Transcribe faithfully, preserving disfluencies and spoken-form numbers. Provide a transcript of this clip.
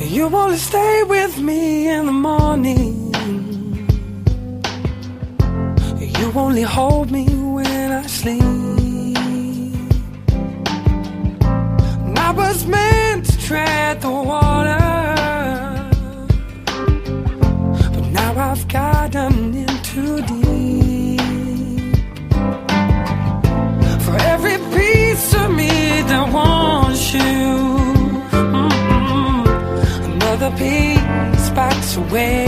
You only stay with me in the morning. You only hold me when I sleep. And I was meant to tread the water, but now I've gotten in too deep. For every piece of me that wants you, mm-mm, another piece backs away.